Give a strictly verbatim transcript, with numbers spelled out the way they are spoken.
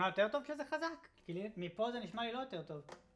נשמע יותר טוב כשזה חזק? כי מפה זה נשמע לי לא יותר טוב.